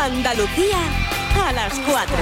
Andalucía a las 4.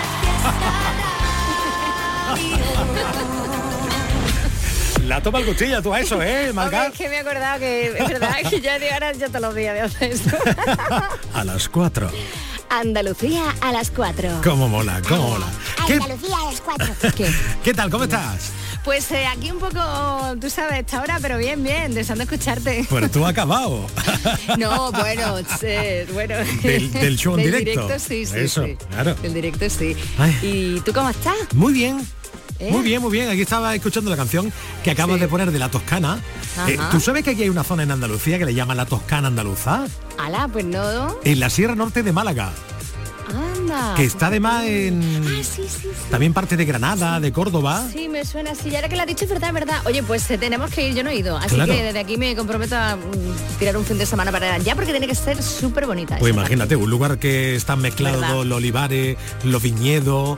La toma el cuchillo tú a eso, Marga. Es que me he acordado que es verdad que ya de ahora todos los días de hacer eso. A las 4. Andalucía a las 4. ¿Cómo mola? ¿Cómo mola? Andalucía a las 4. ¿Qué tal? ¿Cómo estás? Pues aquí un poco, tú sabes, esta hora, pero bien, deseando escucharte. Pero tú has acabado. No, bueno, bueno. Del show en directo. Sí, eso, sí. Claro. Del directo, sí. Ay. ¿Y tú cómo estás? Muy bien. Muy bien. Aquí estaba escuchando la canción que acabas de poner de La Toscana. ¿Tú sabes que aquí hay una zona en Andalucía que le llaman la Toscana andaluza? Ala, pues no. En la Sierra Norte de Málaga. Anda. Que está además en... sí. También parte de Granada, de Córdoba. Sí, me suena así. Y ahora que lo has dicho, es verdad. Oye, pues tenemos que ir, yo no he ido. Así Claro. que desde aquí me comprometo a tirar un fin de semana para allá, porque tiene que ser súper bonita. Pues esa imagínate, un lugar que están mezclados ¿Verdad? los olivares, los viñedos,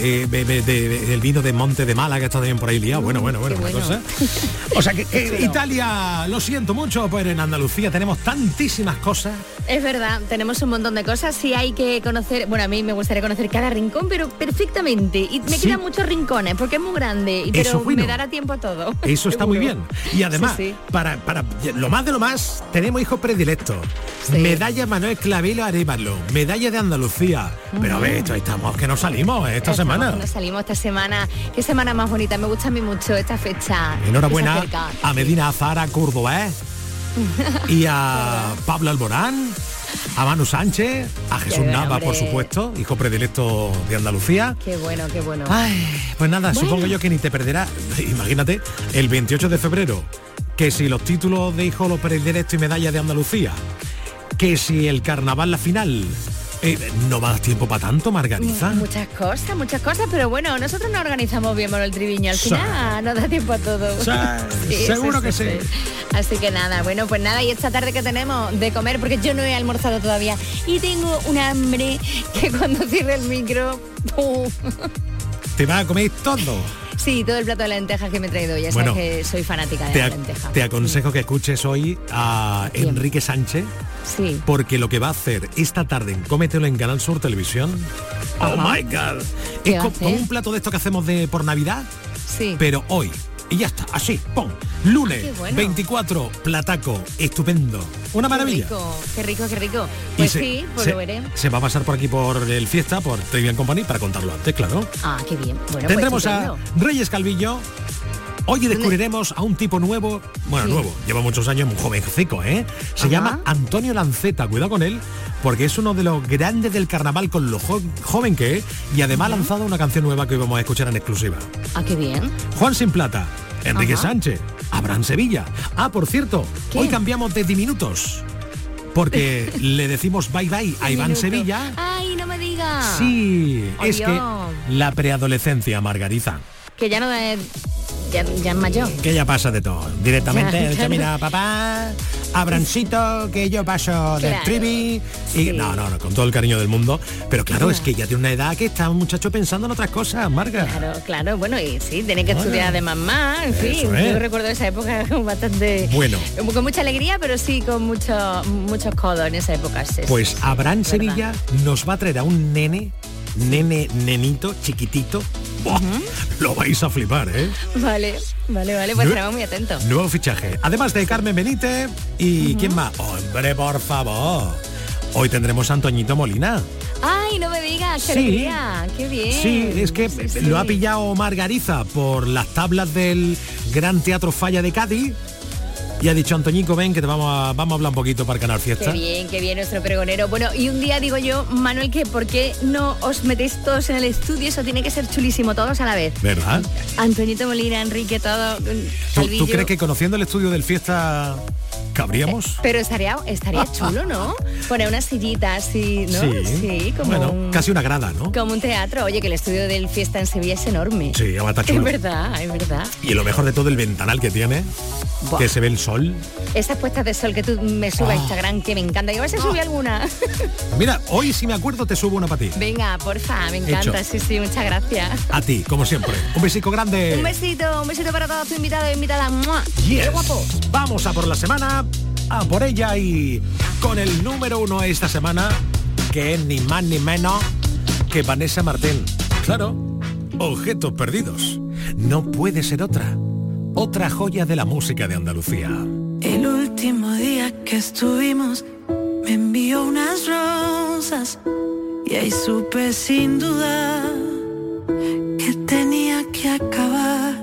el vino de Monte de Málaga, que está también por ahí liado. Bueno, una bueno. cosa. O sea que Italia, lo siento mucho, pero en Andalucía tenemos tantísimas cosas. Es verdad, tenemos un montón de cosas y hay que conocer, bueno, a mí me gustaría conocer cada rincón, pero perfectamente. Y me quedan muchos rincones porque es muy grande, pero bueno. me dará tiempo a todo. Eso está muy bien. Y además, Sí. para lo más de lo más, tenemos hijos predilectos. Sí. Medalla Manuel Clavelo Arévalo, medalla de Andalucía. Pero a ver, esto estamos que no salimos esta semana. Nos salimos esta semana. Qué semana más bonita, me gusta a mí mucho esta fecha. Enhorabuena que se acerca. a Medina Azara Córdoba y a Pablo Alborán, a Manu Sánchez, a Jesús Qué Nava, hombre. por supuesto, hijo predilecto de Andalucía. Qué bueno. Ay, pues nada, Bueno. supongo yo que ni te perderás. Imagínate, el 28 de febrero, que si los títulos de hijo los predilectos y medalla de Andalucía, que si el carnaval la final, no va a dar tiempo para tanto, Margarita. Muchas cosas, pero bueno, nosotros nos organizamos bien, Manuel Triviño. Al Sí. final nos da tiempo a todo. Seguro que sí. Así que nada, bueno, pues nada, y esta tarde que tenemos de comer, porque yo no he almorzado todavía y tengo un hambre que cuando cierre el micro... Te vas a comer todo. Sí, todo el plato de lentejas que me he traído. Ya Bueno, sabes que soy fanática de la lenteja. Te aconsejo que escuches hoy a Bien. Enrique Sánchez, Sí. porque lo que va a hacer esta tarde en Cómetelo en Canal Sur Televisión, oh Ajá. my God, ¿Qué es va a como hacer? un plato de esto que hacemos por Navidad, Sí. pero hoy. Y ya está, así, ¡pum! Lunes, Qué bueno. 24, plataco, estupendo. Una maravilla. Qué rico. Y Pues sí, pues lo veré. se va a pasar por aquí por el Fiesta, por Trivian Company, para contarlo antes, claro. Ah, qué bien. Bueno, Tendremos pues a Reyes Calvillo. Hoy descubriremos a un tipo nuevo, Sí. nuevo, lleva muchos años, un jovencico, Se Ajá. llama Antonio Lanceta, cuidado con él, porque es uno de los grandes del carnaval con lo joven que es, y además ha lanzado una canción nueva que hoy vamos a escuchar en exclusiva. Ah, qué bien. Juan Sin Plata, Enrique Ajá. Sánchez, Abraham Sevilla. Ah, por cierto, ¿Qué? hoy cambiamos de diminutos, porque le decimos bye bye a Iván Minuto. Sevilla. Ay, no me digas. Sí, Oh, es Dios. que la preadolescencia, Margarita. Que ya no es... Ya es mayor. Que ya pasa de todo. Directamente, Ya, dice, claro. mira, papá, Abrancito, que yo paso del Claro. trivi. Y Sí. no, con todo el cariño del mundo. Pero claro, es que ya tiene una edad que está un muchacho pensando en otras cosas, Marga. Claro, bueno, y sí, tiene que Bueno. estudiar además más, en fin, Eso es. yo recuerdo esa época bastante... Bueno. Con mucha alegría, pero sí con muchos codos en esa época. Sí, Pues sí, Abraham es verdad. Sevilla nos va a traer a un nenito, chiquitito. ¡Buah! Lo vais a flipar, ¿eh? Vale, pues estaremos muy atentos. Nuevo fichaje. Además de Carmen Benítez y ¿quién más? Hombre, por favor. Hoy tendremos a Antoñito Molina. Ay, no me digas, qué Sí. alegría, qué bien. Sí, es que Sí. lo ha pillado Margariza por las tablas del Gran Teatro Falla de Cádiz y ha dicho, Antoñico, ven que te vamos a hablar un poquito para Canal Fiesta. Qué bien nuestro pregonero. Bueno, y un día digo yo, Manuel, que ¿por qué no os metéis todos en el estudio? Eso tiene que ser chulísimo, todos a la vez. ¿Verdad? Antoñito Molina, Enrique, todo. ¿Tú crees que conociendo el estudio del Fiesta cabríamos? Pero estaría chulo, ¿no? Poner una sillita así, ¿no? Sí, como bueno, casi una grada, ¿no? como un teatro. Oye, que el estudio del Fiesta en Sevilla es enorme. Sí, además está chulo. Es verdad. Y lo mejor de todo, el ventanal que tiene, Buah. que se ve el sol. Esas puestas de sol que tú me subas a Instagram, que me encanta. Que a veces subí alguna. Mira, hoy si me acuerdo te subo una para ti. Venga, porfa, me encanta. Hecho. Sí, muchas gracias. A ti, como siempre. Un besico grande. Un besito para todos tus invitados e invitadas. ¡Mua! Yes. ¡Qué guapo! Vamos a por la semana, a por ella y con el número 1 esta semana, que es ni más ni menos que Vanessa Martín. Claro, Objetos Perdidos. No puede ser otra joya de la música de Andalucía. El último día que estuvimos me envió unas rosas y ahí supe sin duda que tenía que acabar.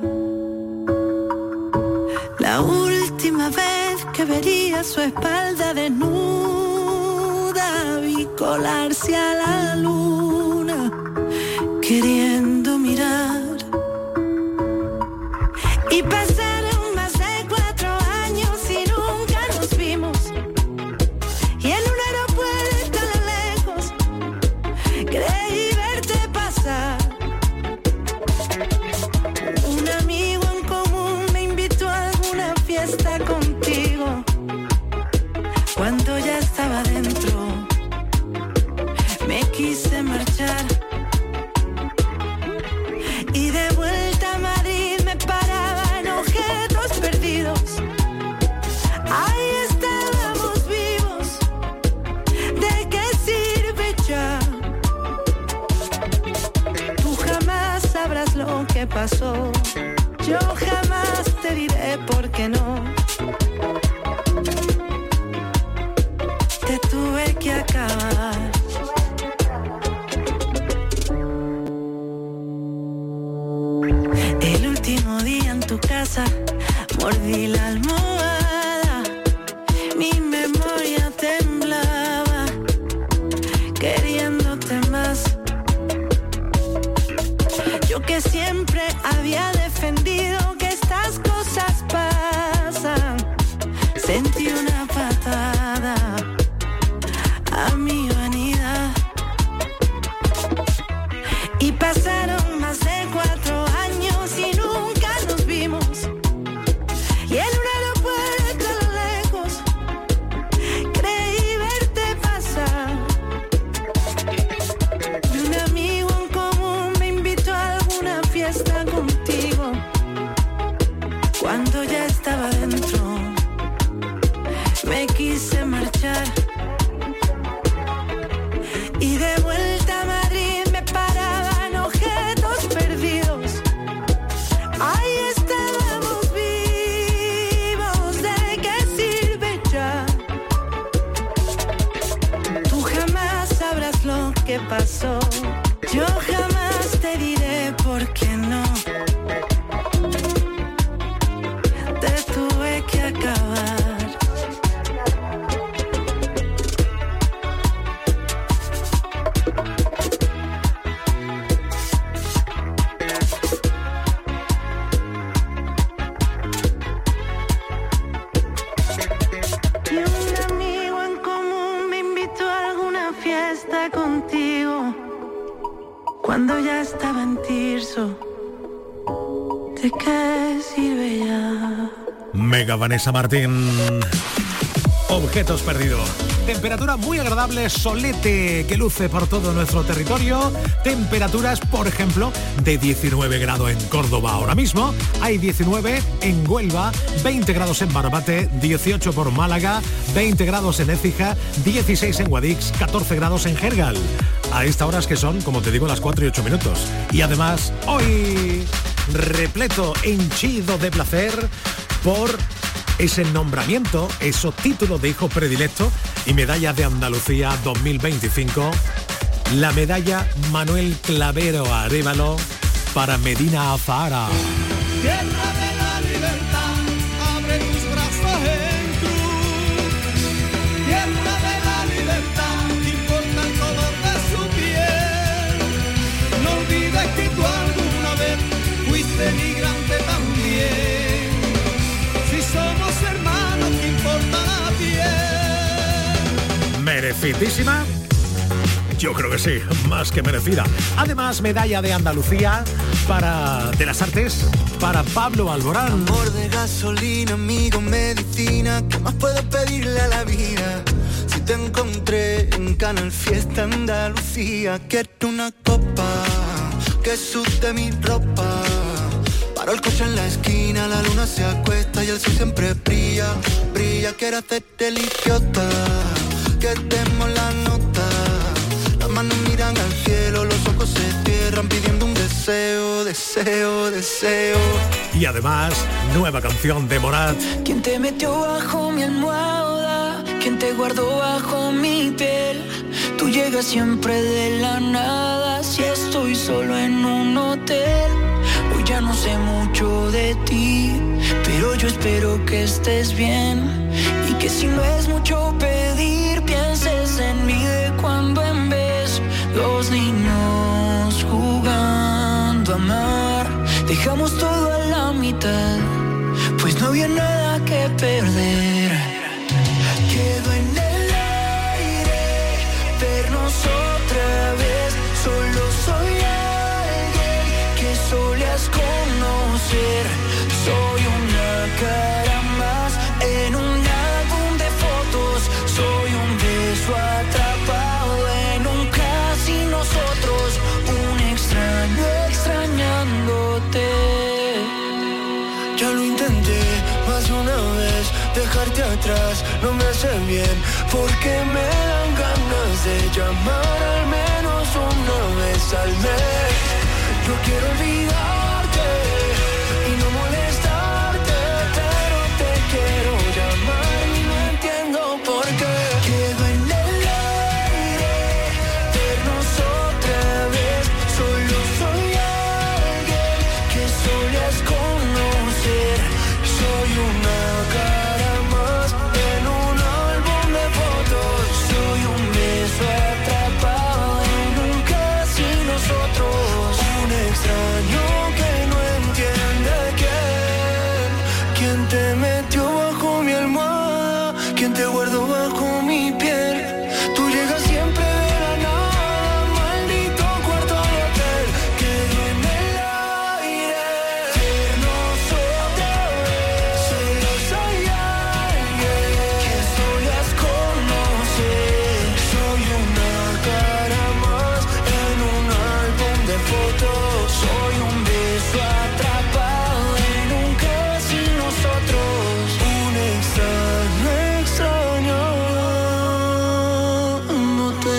La última vez que vería su espalda desnuda, vi colarse a la luna queriendo mirar. Y pasaron más de 4 años y nunca nos vimos. Y en un aeropuerto a lo lejos creí verte pasar. Un amigo en común me invitó a alguna fiesta contigo. Cuando ya estaba dentro, me quise marchar. Y de vuelta a Madrid me paraba en Objetos Perdidos. Ahí estábamos vivos. ¿De qué sirve ya? Tú jamás sabrás lo que pasó. Yo jamás te diré por qué no. Te tuve que acabar. El último día en tu casa mordí la almohada, mi memoria temblaba, queriéndote más. Yo que siempre había defendido que estas cosas pasan, sentí una patada a mi vanidad. Y pasaron más de 4 años y nunca nos vimos. Y en un aeropuerto a lo lejos creí verte pasar. Y un amigo en común me invitó a alguna fiesta contigo. Cuando ya estaba dentro, me quise marchar. Y de vuelta a Madrid me paraba en Objetos Perdidos. Ahí estábamos vivos. ¿De qué sirve ya? Tú jamás sabrás lo que pasó. Yo jamás te diré por qué no. Te tuve que acabar. Contigo, cuando ya estaba en Tirso, ¿de qué sirve ya? Mega Vanessa Martín. Objetos Perdidos. Temperatura muy agradable, solete que luce por todo nuestro territorio. Temperaturas, por ejemplo, de 19 grados en Córdoba ahora mismo. Hay 19 en Huelva, 20 grados en Barbate, 18 por Málaga, 20 grados en Écija, 16 en Guadix, 14 grados en Gergal. A esta hora es que son, como te digo, las 4 y 8 minutos. Y además, hoy repleto, henchido de placer por ese nombramiento, esos títulos de hijo predilecto y medalla de Andalucía 2025, la medalla Manuel Clavero Arévalo para Medina Azahara. Tierra de la libertad, abre tus brazos en cruz. Tierra de la libertad, importa el color de su piel. No olvides que tú alguna vez fuiste migrante también. Somos hermanos, que importa la piel. ¿Merecidísima? Yo creo que sí, más que merecida. Además, medalla de Andalucía de las Artes para Pablo Alborán. Amor de gasolina, amigo, medicina, ¿qué más puedo pedirle a la vida? Si te encontré en Canal Fiesta Andalucía, quiero una copa que sude mi ropa. Paro el coche en la esquina, la luna se acuesta y el sol siempre brilla, brilla. Quiero hacerte el idiota, que demos la nota, deseo, deseo. Y además, nueva canción de Morat. ¿Quién te metió bajo mi almohada? ¿Quién te guardó bajo mi piel? Tú llegas siempre de la nada. Si estoy solo en un hotel, hoy ya no sé mucho de ti, pero yo espero que estés bien y que si no es mucho pedir, pienses en mí de cuando en vez. Dos niños jugando a amar, dejamos todo a la mitad, pues no había nada que perder. Quedó en el aire vernos otra vez. Solo soy alguien que solías conocer. Soy una cara más en un álbum de fotos. Soy un beso atrapado en un casi nosotros. Un extraño extrañándote. Ya lo intenté más de una vez, dejarte atrás no me hace bien, porque me dan ganas de llamar al menos una vez al mes. Yo quiero olvidarte y no molestarte, pero te quiero llamar y no entiendo por qué. Quedo en el aire vernos otra vez. Solo soy alguien que solías conocer. Soy una cara más en un álbum de fotos. Soy un beso atrapado en un casi nosotros. Un extraño que no entiende quién te metió bajo mi almohada, quién te guardó bajo mi piel. Tú llegas siempre de la nada, maldito cuarto de hotel. Quedó en el aire vernos otra vez. Solo soy alguien que solías conocer. Soy una cara más en un álbum de fotos. Soy un beso atrapado en un casi nosotros. Un extraño extrañándote.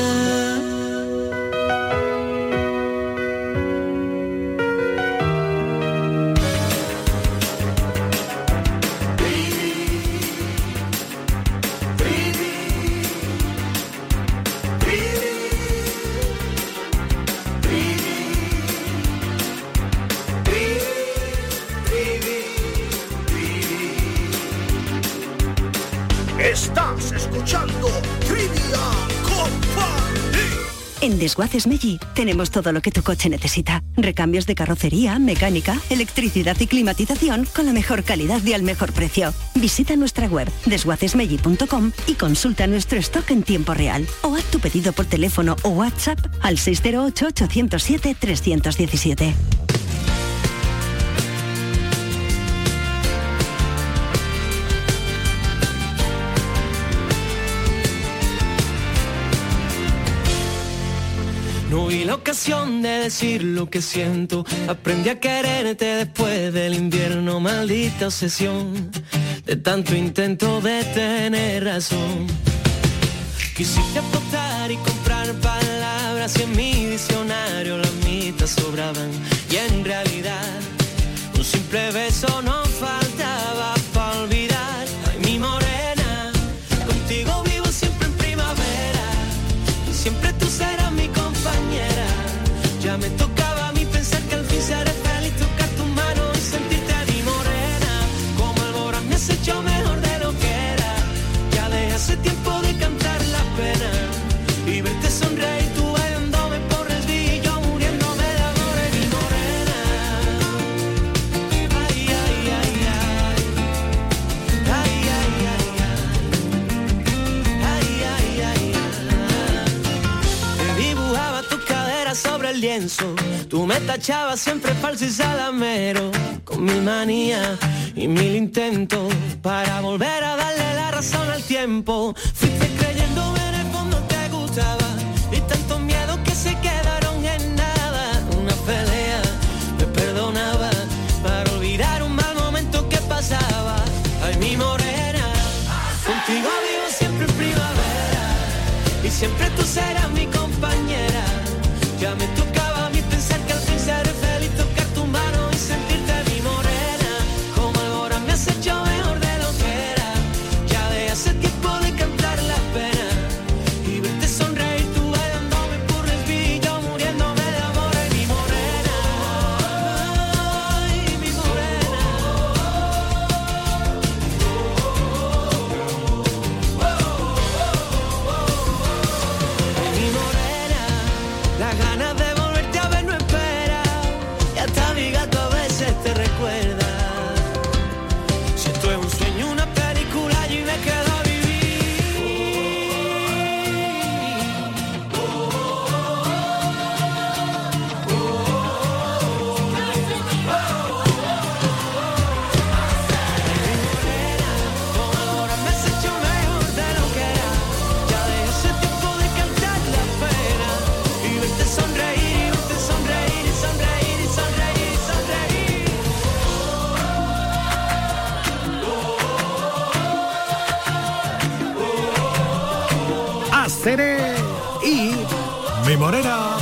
Estás escuchando Trivia Company. En Desguaces Meggi tenemos todo lo que tu coche necesita. Recambios de carrocería, mecánica, electricidad y climatización con la mejor calidad y al mejor precio. Visita nuestra web desguacesmeggi.com y consulta nuestro stock en tiempo real. O haz tu pedido por teléfono o WhatsApp al 608-807-317. No vi la ocasión de decir lo que siento. Aprendí a quererte después del invierno. Maldita obsesión de tanto intento de tener razón. Quisiste apostar y comprar palabras y en mi diccionario las mitas sobraban. Y en realidad un simple beso no faltaba para olvidar. Ay, mi morena, contigo vivo siempre en primavera. Y siempre tú serás mi compañera. Ya me tocaba a mí pensar que al fin seré feliz, tocar tu mano y sentirte a mi morena. Como alborán me has hecho mejor de lo que era. Ya dejé hace tiempo de cantar la pena y verte sonreír, tú bailándome por el día y yo muriéndome de amor, mi morena. Ay, ay, ay, ay. Ay, ay, ay, ay. Ay, ay, ay, ay. Te dibujaba tu cadera sobre el lienzo. Tú me tachabas siempre falso y salamero, con mil manías y mil intentos para volver a darle la razón al tiempo. Fuiste creyendo en el fondo te gustaba y tantos miedos que se quedaron en nada. Una pelea me perdonaba para olvidar un mal momento que pasaba. Ay, mi morena, contigo vivo siempre en primavera y siempre tú serás mi compañera. Ya me tocaba a mí pensar que al fin seré feliz, tocar tu mano Seré y mi morena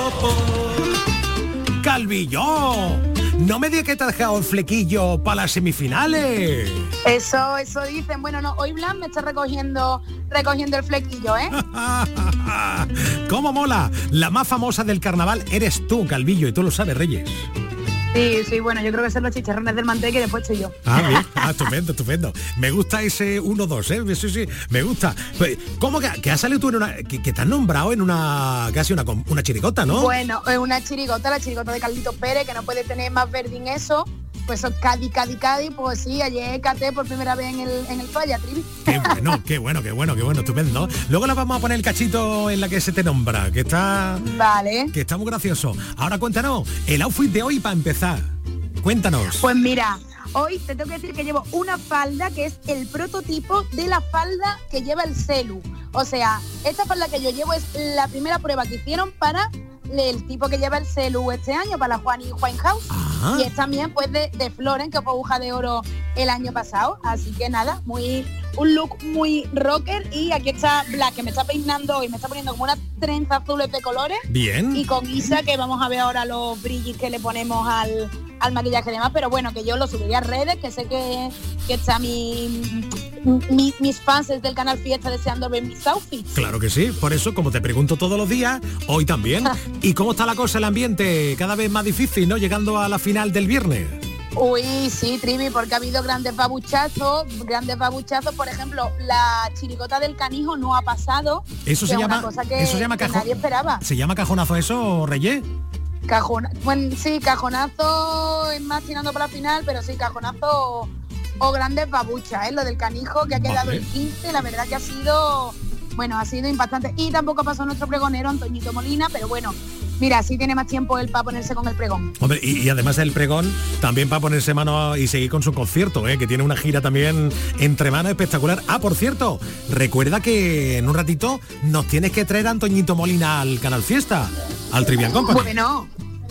Calvillo. No me digas que te has dejado el flequillo para las semifinales. Eso dicen. Bueno, no, hoy Blas me está recogiendo el flequillo, ¿eh? ¿Cómo mola? La más famosa del carnaval eres tú, Calvillo, y tú lo sabes, Reyes. Sí, bueno, yo creo que son los chicharrones del manteca y después estoy yo. Bien. Estupendo. Me gusta ese 1-2, ¿eh? Sí, me gusta. ¿Cómo que has salido tú en una... que te has nombrado en una... casi una chirigota, ¿no? Bueno, una chirigota, la chirigota de Carlitos Pérez, que no puede tener más verdín eso. Pues eso, Cádiz, pues sí, ayer canté por primera vez en el Falla, Trivi. Qué bueno, estupendo. Luego la vamos a poner el cachito en la que se te nombra, que está... Vale. Que está muy gracioso. Ahora cuéntanos, el outfit de hoy para empezar. Cuéntanos. Pues mira, hoy te tengo que decir que llevo una falda que es el prototipo de la falda que lleva el Celu. O sea, esta falda que yo llevo es la primera prueba que hicieron para el tipo que lleva el Celu este año, para la Juan y Winehouse. Y es también pues de Floren, que fue aguja de oro el año pasado. Así que nada, un look muy rocker. Y aquí está Black, que me está peinando hoy, me está poniendo como unas trenzas azules de colores. Bien. Y con Isa, que vamos a ver ahora los brillos que le ponemos al maquillaje y demás, pero bueno, que yo lo subiría a redes, que sé que está mis fans del canal Fiesta deseando ver mis outfits. Claro que sí, por eso, como te pregunto todos los días, hoy también. ¿Y cómo está la cosa, el ambiente? Cada vez más difícil, ¿no? Llegando a la final del viernes. Uy, sí, Trivi, porque ha habido grandes babuchazos, por ejemplo, la chirigota del canijo no ha pasado. Eso se llama nadie esperaba. ¿Se llama cajonazo eso, Reyes? Bueno, sí, cajonazo es más tirando para la final, pero sí, cajonazo o grandes babuchas, lo del canijo que ha quedado el 15, la verdad que ha sido impactante. Y tampoco ha pasado nuestro pregonero Antoñito Molina, pero bueno, mira, sí tiene más tiempo él para ponerse con el pregón. Hombre, y además el pregón también para ponerse mano y seguir con su concierto, que tiene una gira también entre manos espectacular. Por cierto, recuerda que en un ratito nos tienes que traer a Antoñito Molina al Canal Fiesta, al Trivian Company. Bueno,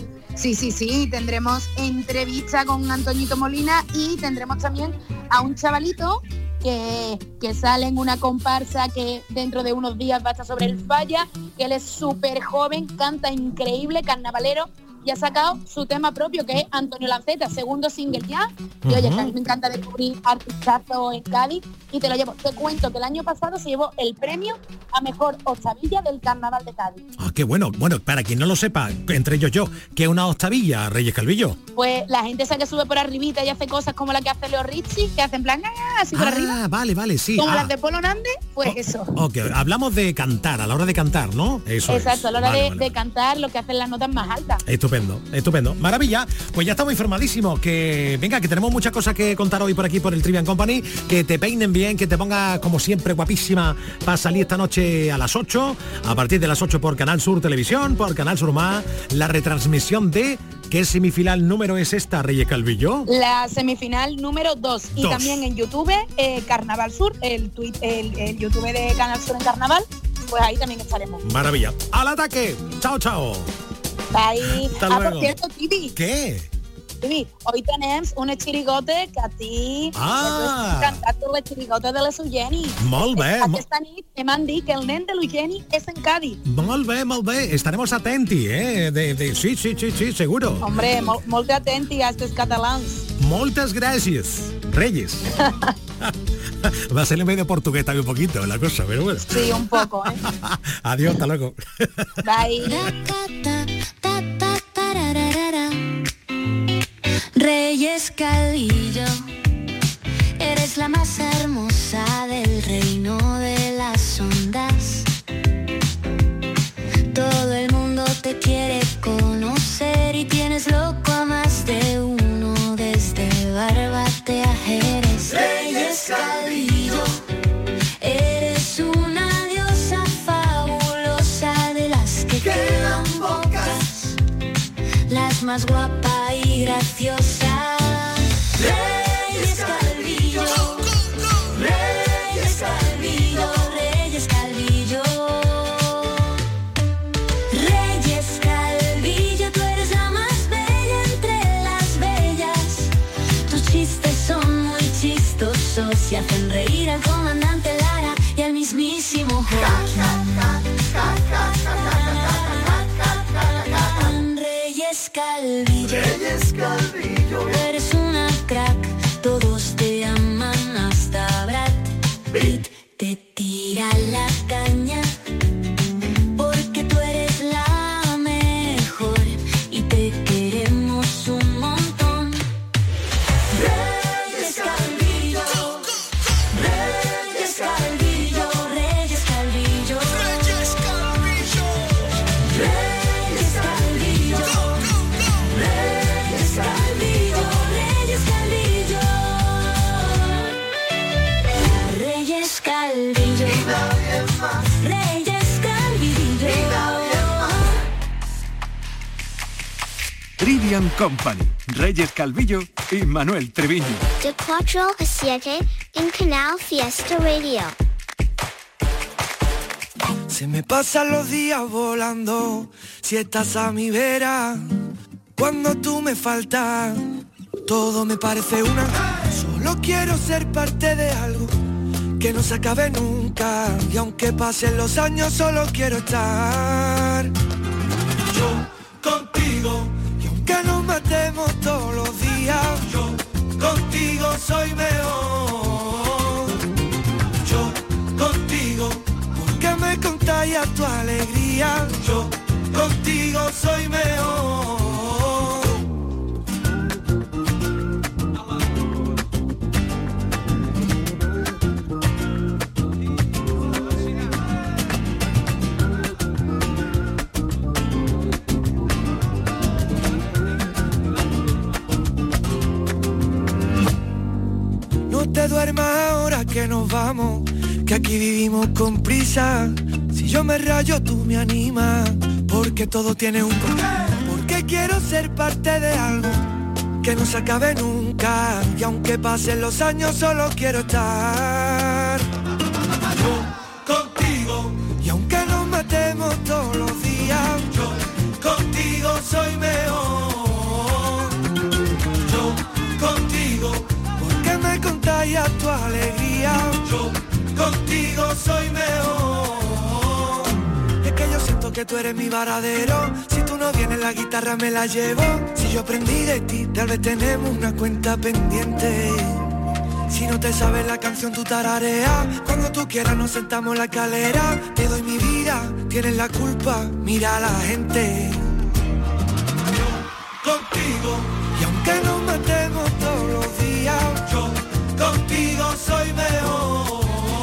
sí, tendremos entrevista con Antoñito Molina y tendremos también a un chavalito que sale en una comparsa que dentro de unos días va a estar sobre el Falla, que él es súper joven, canta increíble, carnavalero, y ha sacado su tema propio, que es Antonio Lanceta, segundo single ya. Y oye, que a mí me encanta descubrir artistazo en Cádiz y te lo llevo. Te cuento que el año pasado se llevó el premio a mejor octavilla del Carnaval de Cádiz. Qué bueno. Bueno, para quien no lo sepa, entre ellos yo, ¿qué es una octavilla, Reyes Calvillo? Pues la gente esa que sube por arribita y hace cosas como la que hace Leo Richie, que hace en plan así por arriba. Vale, sí. Como las de Polo Hernández, pues eso. Ok, hablamos de cantar, a la hora de cantar, ¿no? Eso. Exacto, a la hora de cantar, lo que hacen las notas más altas. Estupendo. Maravilla. Pues ya estamos informadísimos. Que venga, que tenemos muchas cosas que contar hoy por aquí por el Trivian Company. Que te peinen bien, que te pongas como siempre guapísima para salir esta noche a las 8. A partir de las 8 por Canal Sur Televisión, por Canal Sur Más, la retransmisión de... ¿Qué semifinal número es esta, Reyes Calvillo? La semifinal número 2. Y también en YouTube, Carnaval Sur, el YouTube de Canal Sur en Carnaval, pues ahí también estaremos. Maravilla. ¡Al ataque! ¡Chao! Bye. Hasta luego. Por cierto, Tibi. ¿Qué? Tibi, hoy tenemos un chirigote que a ti cantar el chirigote de les Eugeni. Molt bé. Aquesta nit m'han dit que el nen de l'Eugeni és en Cádiz. Molt bé. Estaremos atentos, Sí, seguro. Hombre, molt atenti a estos catalans. Moltes gràcies, Reyes. Va a ser medio portugués también un poquito la cosa, pero bueno. Sí, un poco, Adiós, hasta luego. Bye. Reyes Calvillo, eres la más hermosa del reino de las ondas. Todo el mundo te quiere conocer y tienes loco a más de uno, desde Barbate a Jerez. Reyes Calvillo, eres una diosa fabulosa de las que quedan pocas, las más guapas y graciosa. Reyes Calvillo, Reyes Calvillo, Reyes Calvillo. Reyes Calvillo, tú eres la más bella entre las bellas. Tus chistes son muy chistosos y hacen reír al comandante Lara y al mismísimo como Reyes Calvillo, Reyes Calvillo, eres una crack, todos te aman hasta Brad Pitt te tira la caña, porque tú eres la mejor y te queremos un montón. Reyes Calvillo, Reyes Calvillo, Reyes Calvillo, Reyes Calvillo, Reyes Calvillo, Reyes Calvillo, Reyes Calvillo, Reyes Calvillo, y nadie más, Reyes Calvillo. y nadie más. Trivian Company, Reyes Calvillo y Manuel Treviño. De 4 a 7 en Canal Fiesta Radio. Se me pasan los días volando, si estás a mi vera. Cuando tú me faltas, todo me parece una. Solo quiero ser parte de algo que no se acabe nunca. Y aunque pasen los años, solo quiero estar yo contigo. Y aunque nos matemos todos los días, yo contigo soy mejor. Yo contigo, porque me contagias tu alegría. Yo contigo soy mejor. No te duermas ahora que nos vamos, que aquí vivimos con prisa. Si yo me rayo tú me animas, porque todo tiene un porqué. Porque quiero ser parte de algo que no se acabe nunca. Y aunque pasen los años solo quiero estar yo contigo. Y aunque nos matemos todos los días, yo contigo soy mejor. Yo contigo, porque me contagias tu alegría. Yo contigo soy mejor. Es que yo siento que tú eres mi varadero. Si tú no vienes la guitarra me la llevo. Si yo aprendí de ti, tal vez tenemos una cuenta pendiente. Si no te sabes la canción tú tarareas. Cuando tú quieras nos sentamos en la escalera. Te doy mi vida, tienes la culpa, mira a la gente. Yo contigo, y aunque nos matemos todos los días, yo contigo soy mejor.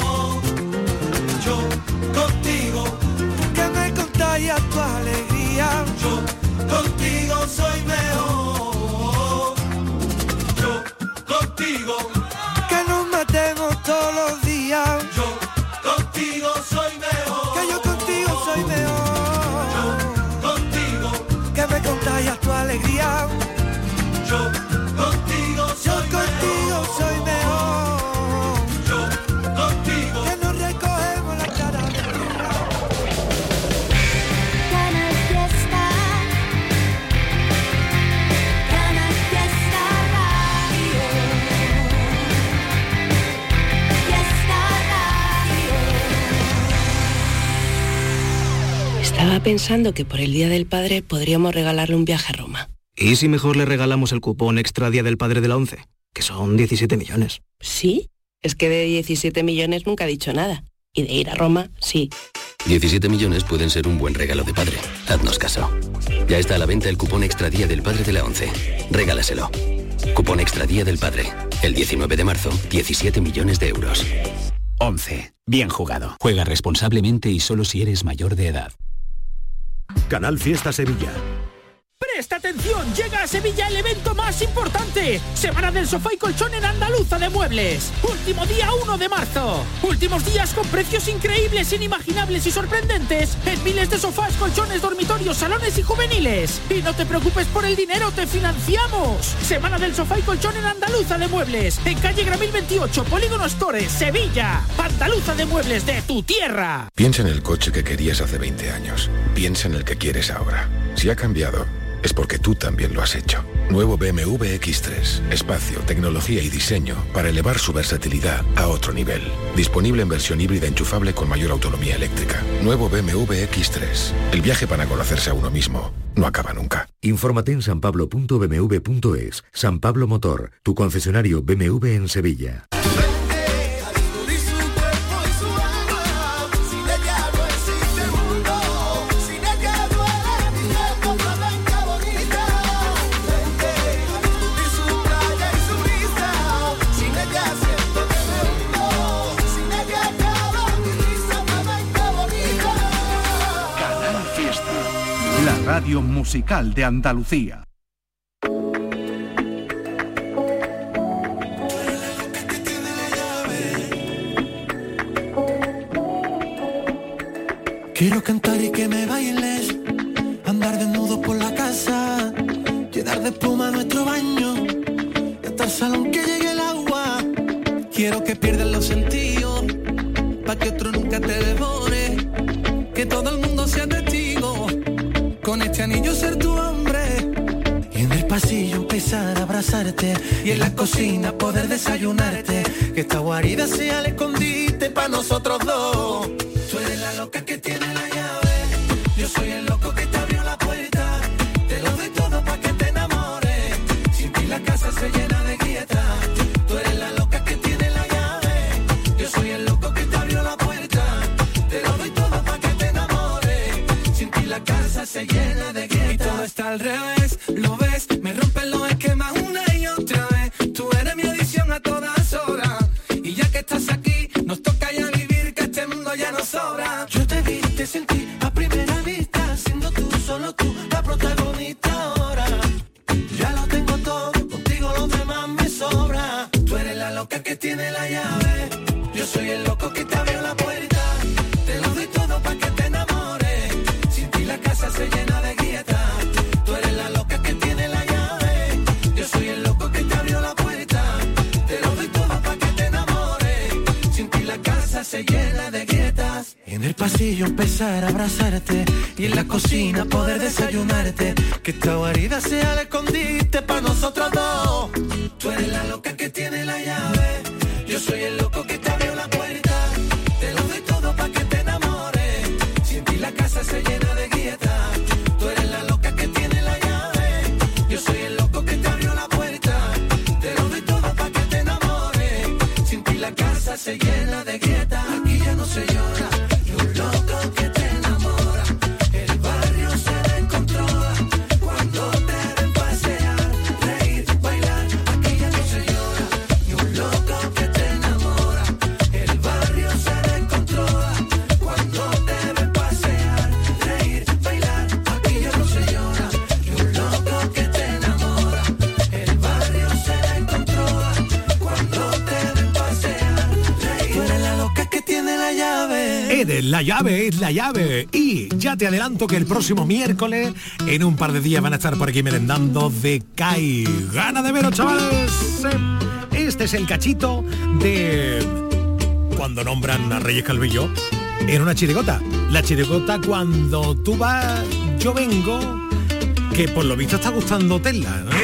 Yo contigo, porque me contagias tu alegría. Yo contigo soy mejor. Yo contigo, que nos matemos todos los días. Yo contigo soy mejor. Que yo contigo soy mejor. Yo contigo, que me contagias tu alegría. Yo contigo soy contigo soy mejor. Yo contigo, que nos recogemos la cara de tierra. Canal Fiesta. Canal Fiesta Radio. Fiesta Radio. Estaba pensando que por el Día del Padre podríamos regalarle un viaje a Roma. ¿Y si mejor le regalamos el cupón extra Día del Padre de la 11? Que son 17 millones. ¿Sí? Es que de 17 millones nunca ha dicho nada. Y de ir a Roma, sí. 17 millones pueden ser un buen regalo de padre. Haznos caso. Ya está a la venta el cupón extra Día del Padre de la 11. Regálaselo. Cupón extra Día del Padre. El 19 de marzo, 17 millones de euros. 11. Bien jugado. Juega responsablemente y solo si eres mayor de edad. Canal Fiesta Sevilla. ¡Presta atención! Llega a Sevilla el evento más importante. Semana del sofá y colchón en Andaluza de Muebles. Último día 1 de marzo. Últimos días con precios increíbles, inimaginables y sorprendentes en miles de sofás, colchones, dormitorios, salones y juveniles. Y no te preocupes por el dinero, te financiamos. Semana del sofá y colchón en Andaluza de Muebles. En calle Gramil 28, Polígono Stores, Sevilla. Andaluza de Muebles, de tu tierra. Piensa en el coche que querías hace 20 años. Piensa en el que quieres ahora. Si ha cambiado, es porque tú también lo has hecho. Nuevo BMW X3. Espacio, tecnología y diseño para elevar su versatilidad a otro nivel. Disponible en versión híbrida enchufable con mayor autonomía eléctrica. Nuevo BMW X3. El viaje para conocerse a uno mismo no acaba nunca. Infórmate en sanpablo.bmw.es. San Pablo Motor, tu concesionario BMW en Sevilla. Radio musical de Andalucía. Quiero cantar y que me bailes, andar desnudo por la casa, llenar de espuma nuestro baño, y hasta el salón que llegue el agua. Quiero que pierdas los sentidos, pa' que otro nunca te devore, que todo el mundo sea testigo. Con este anillo ser tu hombre y en el pasillo empezar a abrazarte y en la cocina poder desayunarte, que esta guarida sea el escondite pa' nosotros dos. Tú eres la loca que tiene la llave, yo soy el loco que te abrió la puerta, te lo doy todo pa' que te enamores, sin ti la casa se llena de grietas. Tú eres la loca que tiene la llave, yo soy el loco que te abrió la puerta, te lo doy todo pa' que te enamores, sin ti la casa se llena de grietas. Y todo está al revés, lo ves, me rompen los esquemas una y otra vez. Tú eres mi adicción a todas horas, y ya que estás aquí, nos toca ya vivir, que este mundo ya no sobra. Yo te vi, te sentí a primera vista, siendo tú, solo tú, la protagonista ahora. Ya lo tengo todo, contigo lo demás me sobra. Tú eres la loca que tiene la llave, yo soy el loco que te abrió la puerta, te lo doy todo pa' que te enamores, sin ti la casa se llena de grietas. Tú eres la loca que tiene la llave, yo soy el loco que te abrió la puerta, te lo doy todo pa' que te enamores, sin ti la casa se llena de grietas. En el pasillo empezar a abrazarte y en la cocina poder desayunarte, que esta guarida sea el escondite pa' nosotros dos. Tú eres la loca que tiene la llave, yo soy el loco que te abrió la puerta, te lo doy todo pa' que te enamores, sin ti la casa se llena de grietas. Tú eres la loca que tiene la llave, yo soy el loco que te abrió la puerta, te lo doy todo pa' que te enamores, sin ti la casa se llena de grietas. Aquí ya no se llora, y un loco que te enamora, el barrio se descontrola cuando te ven pasear, reír, bailar. Aquí ya no se llora, y un loco que te enamora, el barrio se descontrola cuando te ven pasear, reír, bailar. Aquí ya no se llora, y un loco que te enamora, el barrio se descontrola cuando te ven pasear, reír. Tú eres la loca que tiene la llave. Eres la llave, es la llave. Y ya te adelanto que el próximo miércoles, en un par de días, van a estar por aquí merendando de CAI. ¡Gana de veros, chavales! Este es el cachito de cuando nombran a Reyes Calvillo en una chirigota. La chirigota Cuando tú vas, yo vengo, que por lo visto está gustando Tesla, ¿no?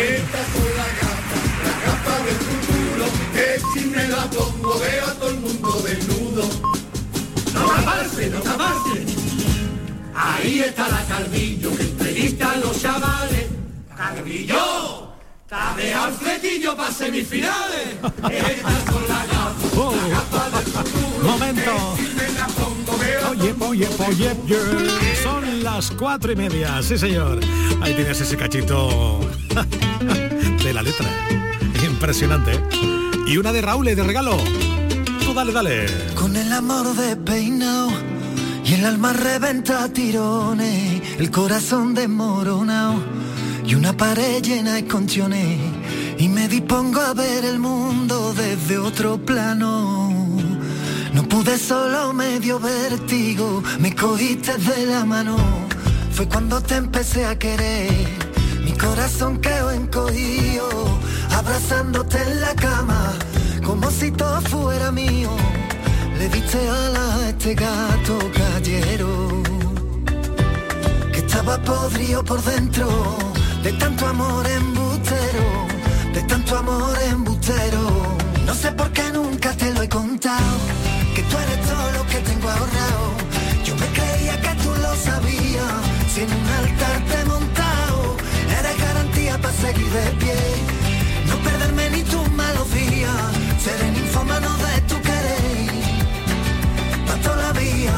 Que si me la pongo veo a todo el mundo desnudo. No taparse, no taparse. Ahí está la Calvillo que entrevista a los chavales. Calvillo, te ha dejado el flequillo para semifinales. Estas son las gafas del futuro. Momento. Que si me la pongo veo Oye, son las 4:30, sí señor. Ahí tienes ese cachito de la letra. Impresionante. Y una de Raúl de regalo. Tú dale. Con el amor despeinado y el alma reventa a tirones, el corazón desmoronado y una pared llena de contiones, y me dispongo a ver el mundo desde otro plano. No pude, solo medio vértigo, me cogiste de la mano. Fue cuando te empecé a querer, mi corazón quedó encogido, abrazándote en la cama, como si todo fuera mío. Le diste alas a este gato callejero, que estaba podrido por dentro, de tanto amor embustero, de tanto amor embustero. No sé por qué nunca te lo he contado, que tú eres todo lo que tengo ahorrado. Yo me creía que tú lo sabías, si en un altar te he montado, eres garantía para seguir de pie, no perderme ni tus malos días, ser el ninfómano de tu querer, pa' toda la vida.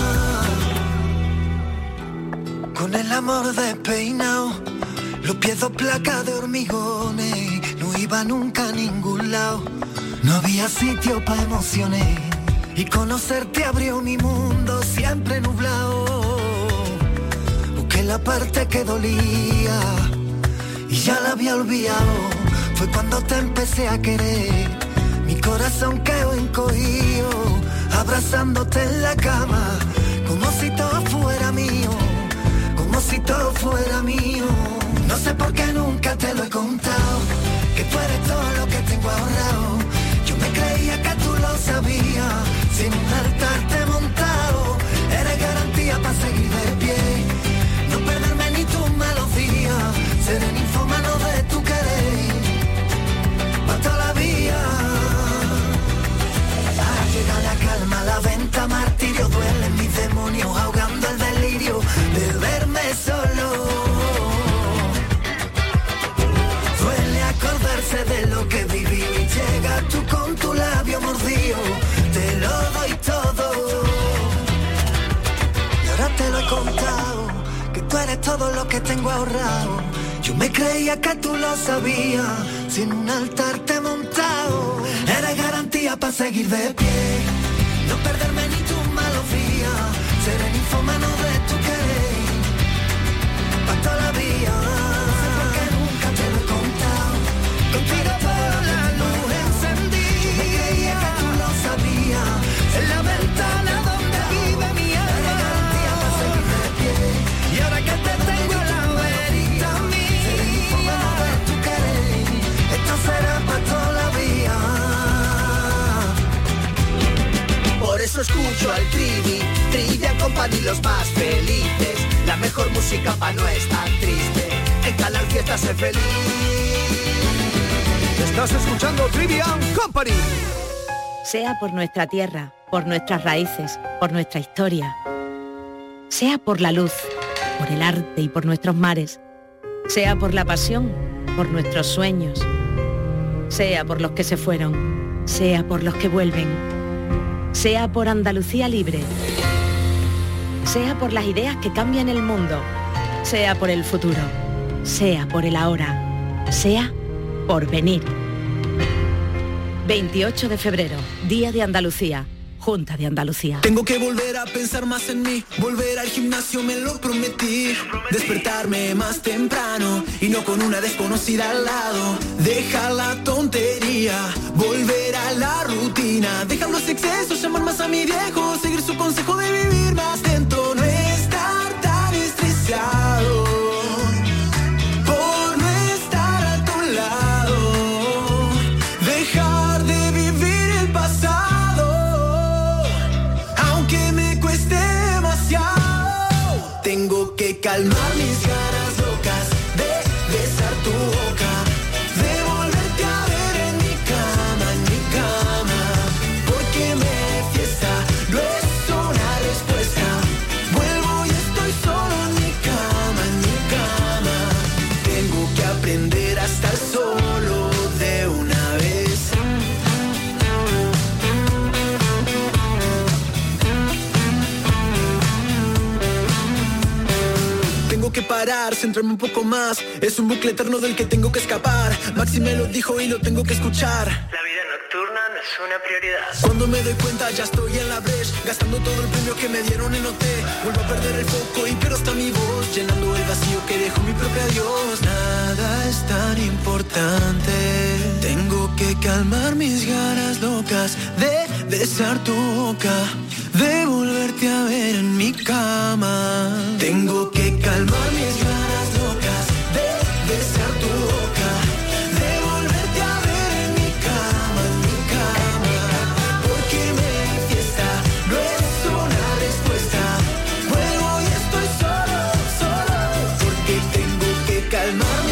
Con el amor despeinado, los pies dos placas de hormigones, no iba nunca a ningún lado, no había sitio para emociones, y conocerte abrió mi mundo siempre nublado. Busqué la parte que dolía y ya la había olvidado. Fue cuando te empecé a querer, mi corazón quedó encogido, abrazándote en la cama, como si todo fuera mío, como si todo fuera mío. No sé por qué nunca te lo he contado, que tú eres todo lo que tengo ahorrado. Yo me creía que tú lo sabías, sin un altar te he montado, eres garantía para seguir de pie, no perderme ni tus malos días, ser el ninfómano de tu querer, pa' toda la vida. Llega la calma, la venta, martirio, duelen mis demonios, ahogando el delirio de verme solo. Duele acordarse de lo que viví, llega tú con tu labio mordido, te lo doy todo. Y ahora te lo he contado, que tú eres todo lo que tengo ahorrado. Yo me creía que tú lo sabías, sin un altar te he montado, eres garantía para seguir de pie, no perderme ni tus malos días, ser el ninfómano de tu querer, pa' toda la vida. No sé por qué nunca te lo he contado, contigo por la luz encendí, me creía que tú lo sabías, en la ventana donde vive mi alma, eres garantía para seguir de pie, y ahora que te tengo la verita a mí, ser el ninfómano de tu querer, esto será pa' toda la vida. Por eso escucho al Trivian Company, los más felices, la mejor música pa' no estar triste, en Canal Fiesta sé feliz. Estás escuchando Trivian Company. Sea por nuestra tierra, por nuestras raíces, por nuestra historia, sea por la luz, por el arte y por nuestros mares, sea por la pasión, por nuestros sueños, sea por los que se fueron, sea por los que vuelven, sea por Andalucía libre, sea por las ideas que cambian el mundo, sea por el futuro, sea por el ahora, sea por venir. 28 de febrero, Día de Andalucía, Junta de Andalucía. Tengo que volver a pensar más en mí, volver al gimnasio me lo prometí, despertarme más temprano y no con una desconocida al lado, dejar la tontería, volver a la rutina, dejar los excesos, llamar más a mi viejo, seguir su consejo de vivir más dentro, no estar tan estresado. Calmar mis ganas locas de besar tu boca, de volverte a ver en mi cama, porque me fiesta, no es una respuesta, vuelvo y estoy solo en mi cama, tengo que aprender a estar solo de una vez. Tengo que parar, centrarme un poco más, es un bucle eterno del que tengo que escapar, Maxi me lo dijo y lo tengo que escuchar. La vida nocturna no es una prioridad. Cuando me doy cuenta ya estoy en la brecha, gastando todo el premio que me dieron en OT, vuelvo a perder el foco y pierdo hasta mi voz, llenando el vacío que dejó mi propio Dios. Nada es tan importante, tengo que calmar mis ganas locas de besar tu boca, de volverte a ver en mi cama. Tengo que calmar mis ganas locas de besar tu boca, de volverte a ver en mi cama, porque me fiesta, no es una respuesta, vuelvo y estoy solo, porque tengo que calmar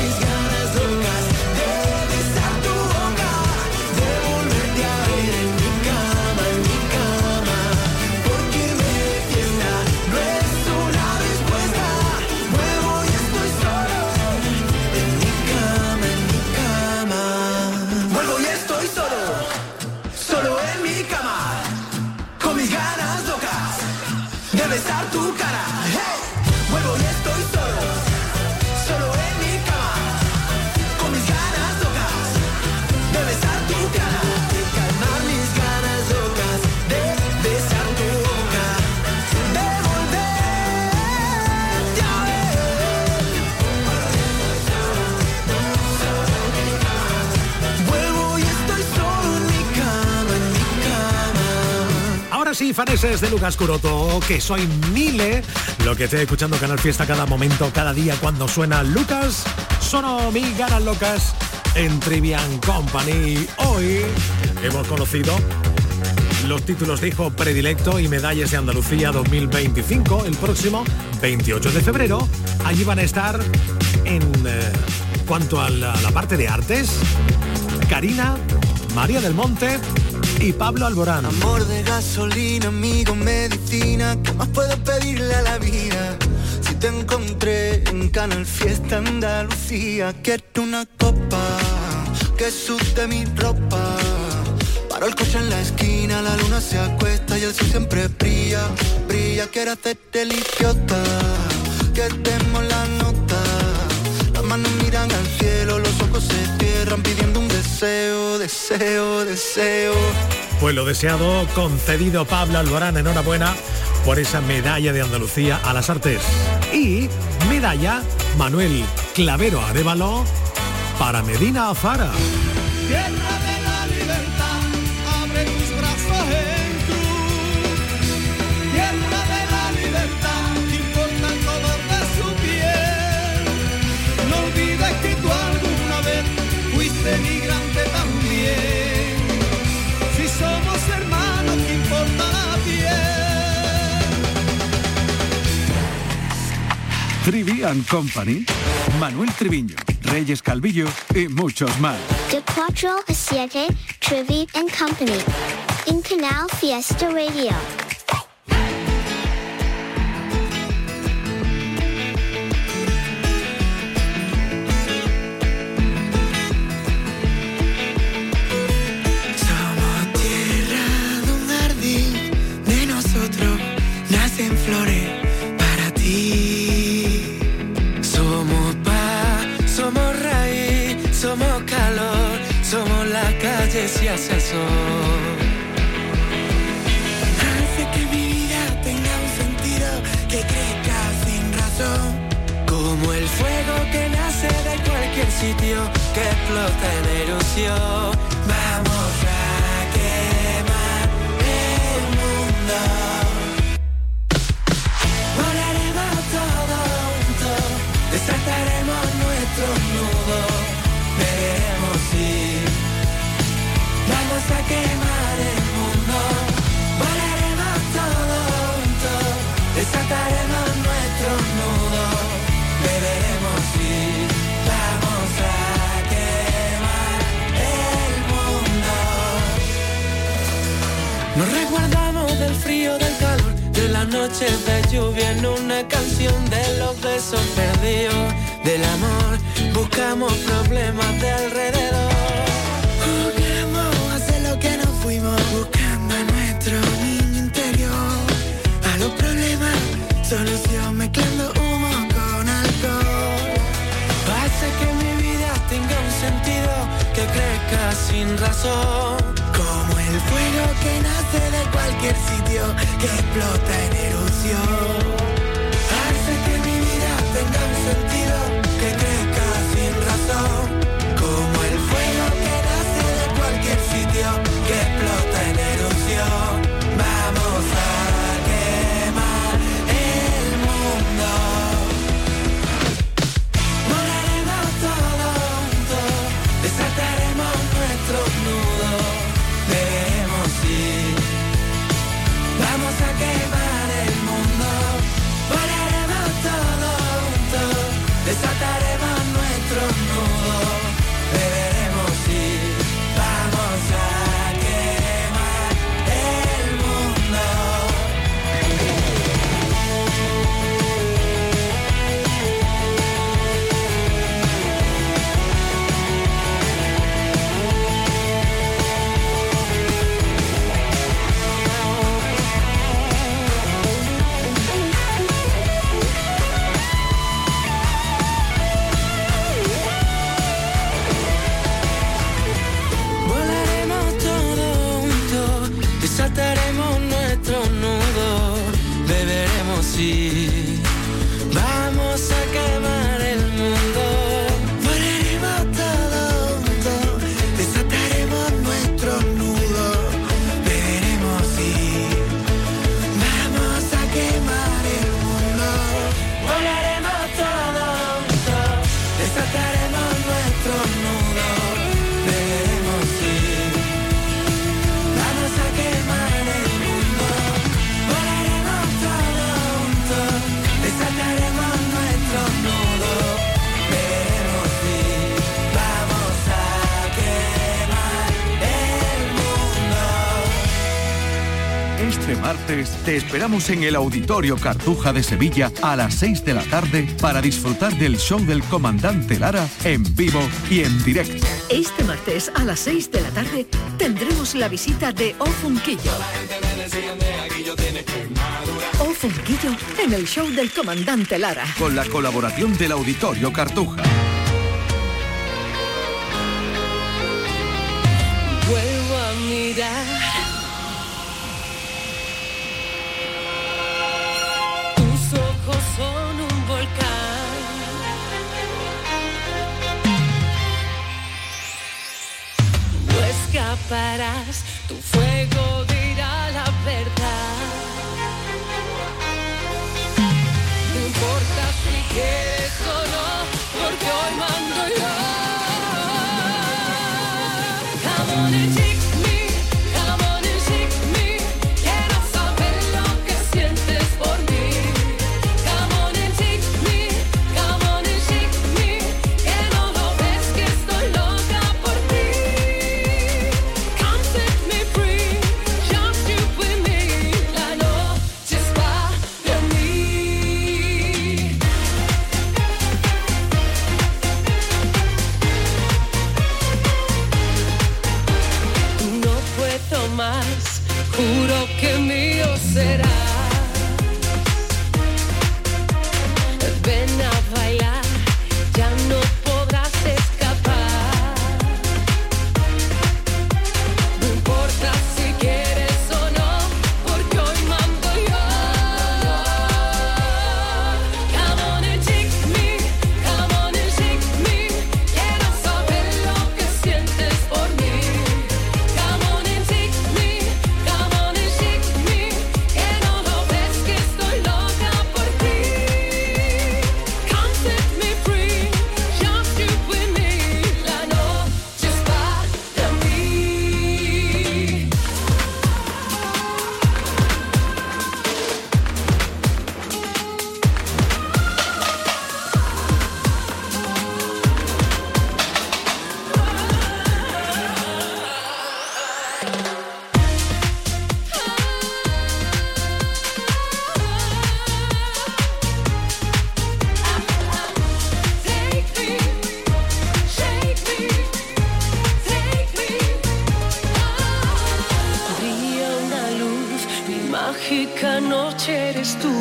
Fanes y faneses de Lucas Curoto, que soy Mile, lo que esté escuchando Canal Fiesta cada momento, cada día cuando suena Lucas, sono mis ganas locas en Trivian Company. Hoy hemos conocido los títulos de hijo predilecto y medallas de Andalucía 2025, el próximo 28 de febrero. Allí van a estar en cuanto a la parte de artes, Karina, María del Monte y Pablo Alborán. Amor de gasolina, amigo, medicina, ¿qué más puedo pedirle a la vida? Si te encontré en Canal Fiesta Andalucía, quiero una copa que sude mi ropa. Paro el coche en la esquina, la luna se acuesta y el sol siempre brilla, brilla. Quiero hacerte el idiota, que demos la nota. Las manos miran al cielo, los ojos se cierran pidiendo un deseo, deseo, deseo. Pues lo deseado, concedido. Pablo Alborán, enhorabuena por esa medalla de Andalucía a las artes. Y medalla Manuel Clavero Arévalo para Medina Azara. Tierra de la libertad, abre tus brazos en cruz. Tierra de la libertad, importa el color de su piel. No olvides que tú alguna vez fuiste migrante también. Si somos hermanos, ¿qué importa la piel? Trivian Company, Manuel Triviño, Reyes Calvillo y muchos más. De 4 a 7, Trivian Company. En Canal Fiesta Radio. Somos tierra de un jardín, de nosotros nacen flores para ti. Somos paz, somos raíz, somos calor, somos la calle si hace sol. Hace que mi vida tenga un sentido, que crezca sin razón. Como el fuego que nace de cualquier sitio, que explota en erupción. Vamos a quemar el mundo. Volaremos todos juntos, desataremos nuestros nudos. Veremos si vamos a quemar el mundo. Volaremos todos juntos, desataremos nuestros nudos. Veremos si vamos a quemar el mundo. Nos resguardamos del frío, del calor, de las noches de lluvia en una canción de los besos perdidos, del amor. Buscamos problemas de alrededor. Jugamos a hacer lo que no fuimos, buscando a nuestro niño interior. A los problemas, solución mezclando humo con alcohol. Hace que mi vida tenga un sentido, que crezca sin razón. Como el fuego que nace de cualquier sitio, que explota en erupción. Hace que mi vida tenga un sentido, que crezca sin razón. Como el fuego que nace de cualquier sitio, que explota en erupción. Vamos a quemar el mundo. Volaremos todos juntos, desataremos nuestros nudos. Veremos si vamos a quemar el mundo. Este martes te esperamos en el Auditorio Cartuja de Sevilla a las 6 de la tarde para disfrutar del show del Comandante Lara en vivo y en directo. Este martes a las 6 de la tarde tendremos la visita de O Funquillo. O Funquillo en el show del Comandante Lara. Con la colaboración del Auditorio Cartuja. Vuelvo a mirar tus ojos, son un volcán. No escaparás, tu fuego dirá la verdad. No importa si quieres o no, porque hoy mando yo. Come on and take me, come on and shake me. Quiero saber lo que sientes por mí. Come on and take me, come on and shake me. Que no lo ves que estoy loca por ti. Come set me free, just you with me. La noche es para mí. No puedo más, juro que mío será. Ven a bailar, ya no podrás escapar. No importa si quieres o no, porque hoy mando yo. Come on and take me, come on and shake me. Quiero saber lo que sientes por mí. Come on and take me, come on and shake me. Que no lo ves que estoy loca por ti. Come set me free, just you with me. La noche es para mí. Brilla una luz, mi mágica noche eres tú.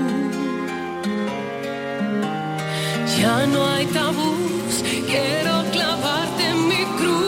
Ya no hay tabús, quiero clavarte en mi cruz.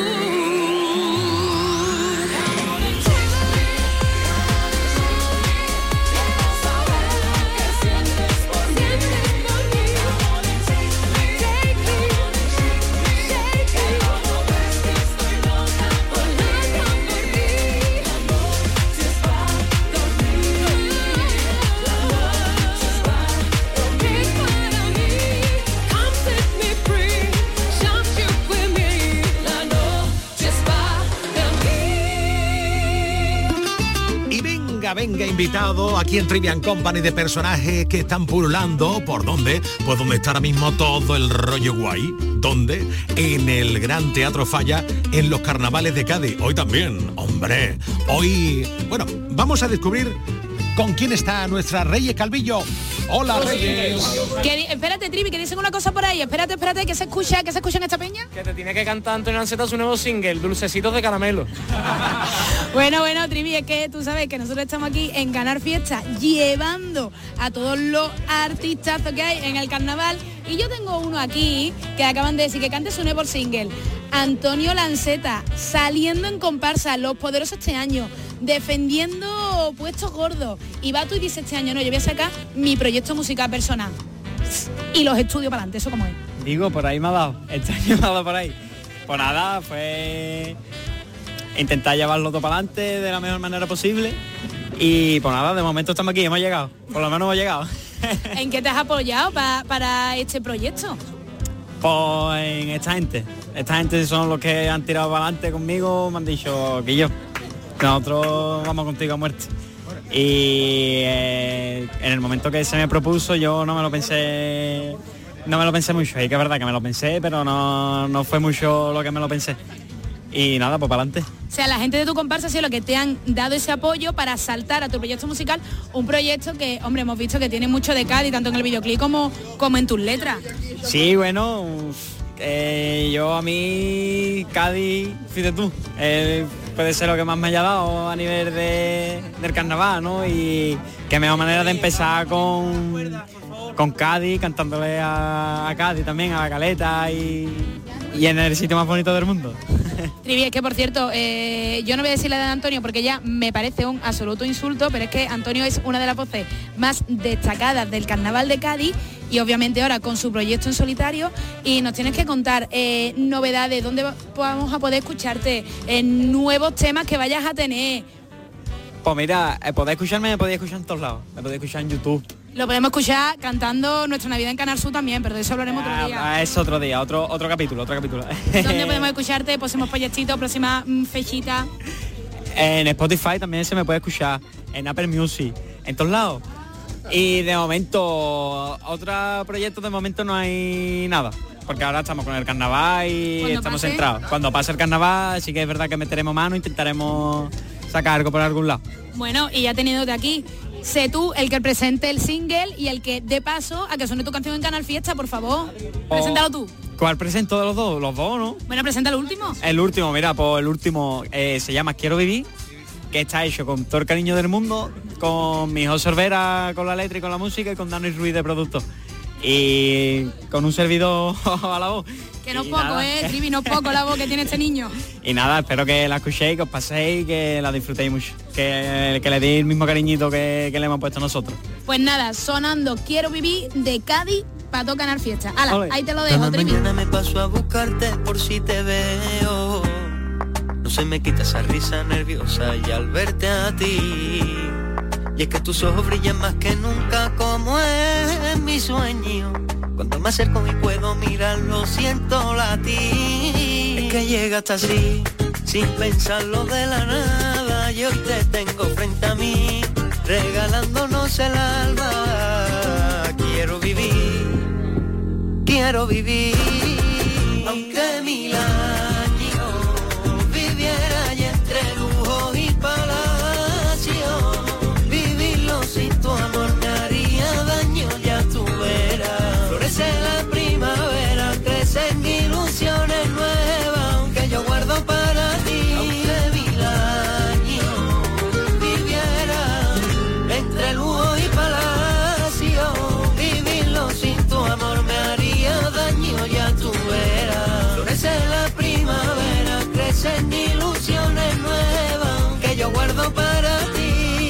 Venga, invitado aquí en Trivian Company de personajes que están pululando. ¿Por dónde? Pues donde está ahora mismo todo el rollo guay. ¿Dónde? En el Gran Teatro Falla, en los carnavales de Cádiz. Hoy también, hombre. Hoy, bueno, vamos a descubrir con quién está nuestra Reyes Calvillo. Hola, Reyes. Espérate, Trivi, que dicen una cosa por ahí. Espérate, que se escucha en esta peña. Que te tiene que cantar Antonio Lanceta su nuevo single, Dulcecitos de Caramelo. Bueno, Trivi, es que tú sabes que nosotros estamos aquí en Canal Fiesta llevando a todos los artistazos que hay en el carnaval. Y yo tengo uno aquí que acaban de decir que cante su nuevo single. Antonio Lanceta, saliendo en comparsa, Los Poderosos este año, defendiendo puestos gordos. Y va tú y dice este año, no, yo voy a sacar mi proyecto musical personal. Y los estudios para adelante, eso como es. Digo, por ahí me ha dado. Este año me ha dado por ahí. Pues nada, fue intentar llevarlo todo para adelante de la mejor manera posible. Y pues nada, de momento estamos aquí, hemos llegado. Por lo menos hemos llegado. ¿En qué te has apoyado para este proyecto? Pues en esta gente. Esta gente son los que han tirado para adelante conmigo, me han dicho que nosotros vamos contigo a muerte. Y en el momento que se me propuso yo no me lo pensé mucho. Y que es verdad que me lo pensé, pero no fue mucho lo que me lo pensé. Y nada, pues para adelante. O sea, la gente de tu comparsa ha sido lo que te han dado ese apoyo para saltar a tu proyecto musical, un proyecto que, hombre, hemos visto que tiene mucho de Cádiz, tanto en el videoclip como en tus letras. Sí, bueno, yo a mí, Cádiz, fíjate tú, puede ser lo que más me haya dado a nivel del carnaval, ¿no? Y qué mejor manera de empezar con Cádiz, cantándole a Cádiz también, a la Caleta y en el sitio más bonito del mundo. Trivi, es que por cierto, yo no voy a decir la de Antonio porque ya me parece un absoluto insulto, pero es que Antonio es una de las voces más destacadas del carnaval de Cádiz y obviamente ahora con su proyecto en solitario, y nos tienes que contar novedades, dónde vamos a poder escucharte, nuevos temas que vayas a tener. Pues mira, me podéis escuchar en todos lados, me podéis escuchar en YouTube. Lo podemos escuchar cantando Nuestra Navidad en Canal Sur también, pero de eso hablaremos otro día. Es otro día, otro capítulo. ¿Dónde podemos escucharte? Próximos proyectitos, próxima fechita. En Spotify también se me puede escuchar, en Apple Music, en todos lados. Y de momento, otro proyecto de momento no hay nada, porque ahora estamos con el carnaval y estamos centrados. Cuando pase el carnaval sí que es verdad que meteremos mano, intentaremos sacar algo por algún lado. Bueno, y ya teniéndote aquí, sé tú el que presente el single y el que dé paso a que suene tu canción en Canal Fiesta, por favor. Preséntalo tú. ¿Cuál presento de los dos? Los dos, ¿no? Bueno, presenta el último. El último, mira, pues el último se llama Quiero Vivir, que está hecho con todo el cariño del mundo, con mi hijo Cervera con la letra y con la música y con Dani Ruiz de producto. Y con un servidor a la voz. Que no es poco, Trivi, no es poco la voz que tiene este niño. Y nada, espero que la escuchéis, que os paséis, que la disfrutéis mucho. Que le deis el mismo cariñito que le hemos puesto nosotros. Pues nada, sonando Quiero Vivir de Cádiz para todo Canal Fiesta. Hala, Olé. Ahí te lo dejo, Trivi. Mañana me paso a buscarte por si te veo. No se me quita esa risa nerviosa y al verte a ti. Y es que tus ojos brillan más que nunca como es mi sueño. Cuando me acerco y puedo mirarlo, siento latir. Es que llegaste así, sin pensarlo de la nada. Yo te tengo frente a mí, regalándonos el alma. Quiero vivir, aunque mil años viviera y entre lujo y palacio. Vivirlo sin tu amor me haría daño, ya tú verás. Florece la primavera, crecen ilusiones nuevas, aunque yo guardo para ti. Aunque mil años viviera entre lujo y palacio. Vivirlo sin tu amor me haría daño, ya tú verás. Florece la primavera, crecen ilusiones nuevas, aunque yo guardo para ti.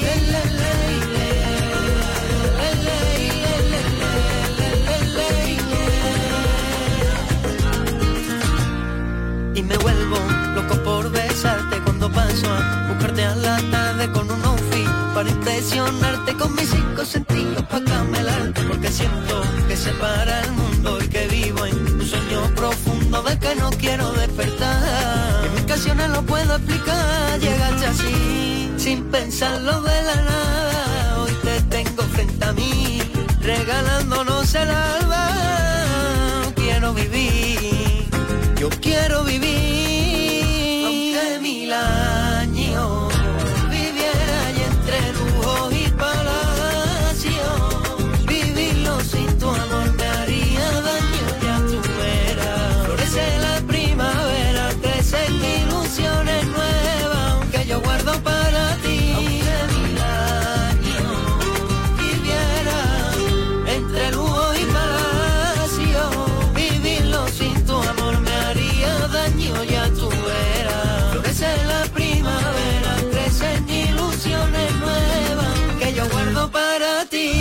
Y me vuelvo loco por besarte cuando paso a buscarte a la tarde con un outfit para impresionarte con mis 5 sentidos para camelarte, porque siento que se para el mundo y que vivo en un sueño profundo del que no quiero despertar. En mis canciones lo puedo explicar, llegaste así sin pensarlo de la nada. Hoy te tengo frente a mí, regalándonos el alma. Quiero vivir, yo quiero vivir, aunque mil años viviera y entre lujo y palacio. Vivirlo sin tu amor me haría daño, ya tú verás. Florece la primavera, crecen ilusiones nuevas, aunque yo guardo para ti. Aunque mil años viviera entre lujo y palacio. Vivirlo sin tu amor me haría daño, ya tú verás. Florece la primavera, crecen ilusiones nuevas, que yo guardo para ti.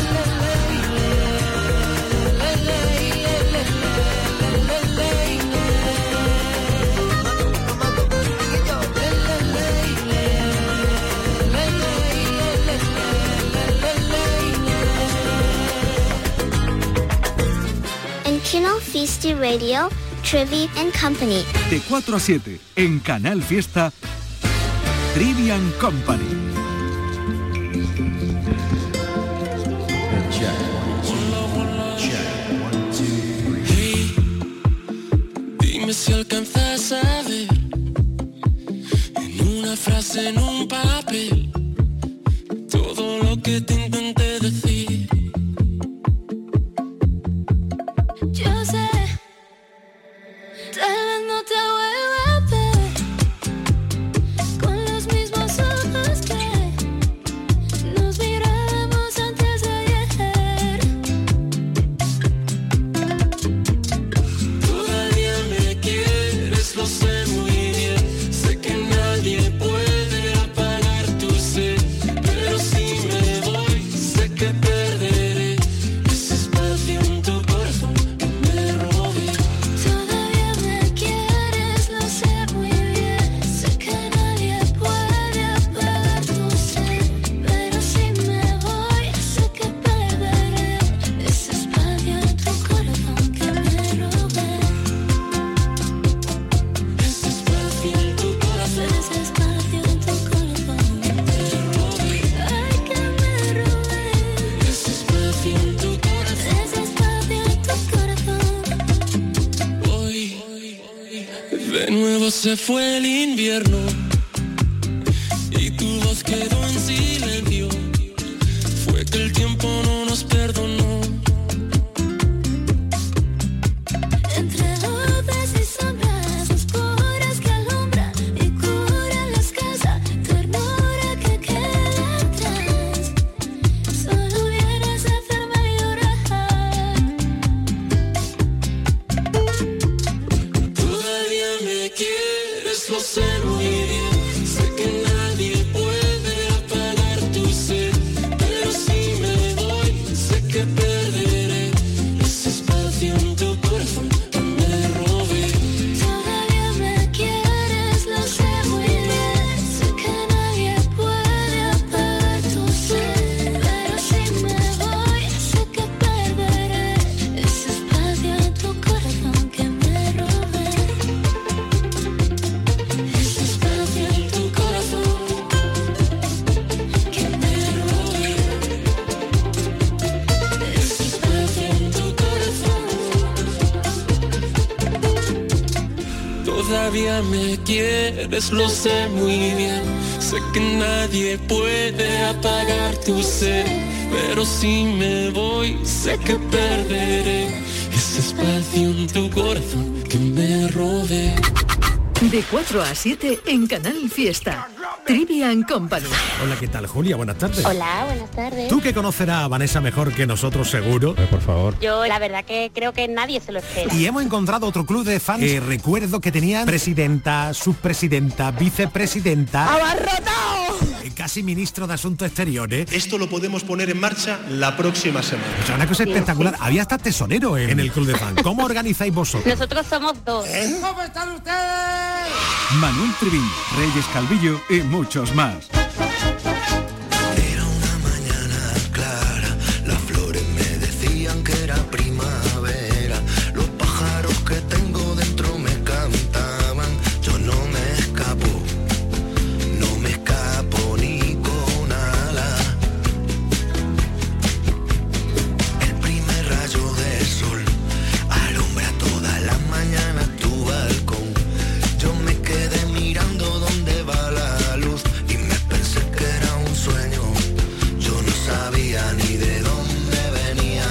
En Canal Fiesta Radio, Trivi and Company. De 4 a 7 en Canal Fiesta, Trivian Company. Hey, dime si alcanzas a ver escribes en un papel todo lo que te intenté decir. Yo sé, tal vez no te vuelva a ver con los mismos ojos que nos mirábamos antes de ayer. Todavía me quieres, lo sé muy bien. Sé que nadie puede apagar tu sed, pero si me voy, sé que perderé ese espacio en tu corazón que me robé. Todavía me quieres, lo sé muy bien. Sé que nadie puede apagar tu sed, pero si me voy, sé que perderé ese espacio en tu corazón que me robé. Ese espacio en tu corazón, Ese espacio en tu corazón que me robé. Ay, que me robé. ese espacio en tu corazón. Ese espacio en tu corazón. Hoy de nuevo se fue el invierno y tu voz quedó en silencio. Fue que el tiempo no nos perdonó. Entre luces y sombras oscuras que alumbran y curan las casas, ternura que queda atrás. Solo vienes a hacerme llorar. Todavía me quieres, lo sé muy bien. Sé que nadie puede apagar tu sed, pero si me voy, sé que perderé ese espacio en tu corazón que me robé. Todavía me quieres, lo sé muy bien. Sé que nadie puede apagar tu sed, pero si me voy, sé que perderé ese espacio en tu corazón que me robé. Ese espacio en tu corazón que me robé. Ese espacio en tu corazón. Todavía me quieres, lo sé muy bien. Sé que nadie puede apagar tu sed, pero si me voy, sé que perderé ese espacio en tu corazón que me robé. De 4 a 7 en Canal Fiesta. Trivian Company. Hola, ¿qué tal, Julia? Buenas tardes. Hola, buenas tardes. Tú que conocerás a Vanessa mejor que nosotros, seguro. Por favor. Yo la verdad que creo que nadie se lo espera. Y hemos encontrado otro club de fans. Recuerdo que tenían presidenta, subpresidenta, vicepresidenta. ¡Abarrotado! Casi ministro de Asuntos Exteriores. Esto lo podemos poner en marcha la próxima semana. O sea, una cosa espectacular. Había hasta tesonero en el club de fans. ¿Cómo organizáis vosotros? Nosotros somos dos. ¿Cómo están ustedes? Manuel Trivín, Reyes Calvillo y muchos más. Era una mañana clara, las flores me decían que era primavera, los pájaros que tengo dentro me cantaban, yo no me escapo ni con alas. El primer rayo del sol alumbra todas las mañanas tu balcón, yo me quedé mirando dónde va la luz y me pensé que era un sueño. Yo no sabía ni de dónde venía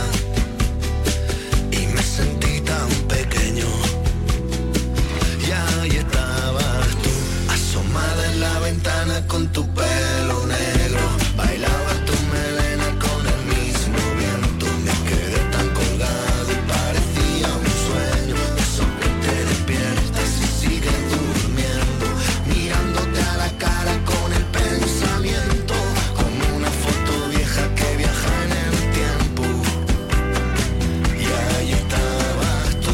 y me sentí tan pequeño. Y ahí estabas tú, asomada en la ventana con tu pelo negro. Bailaba tu melena con el mismo viento. Me quedé tan colgado y parecía un sueño. Eso que te despiertas y sigues durmiendo, mirándote a la cara con el pensamiento, como una foto vieja que viaja en el tiempo. Y ahí estabas tú.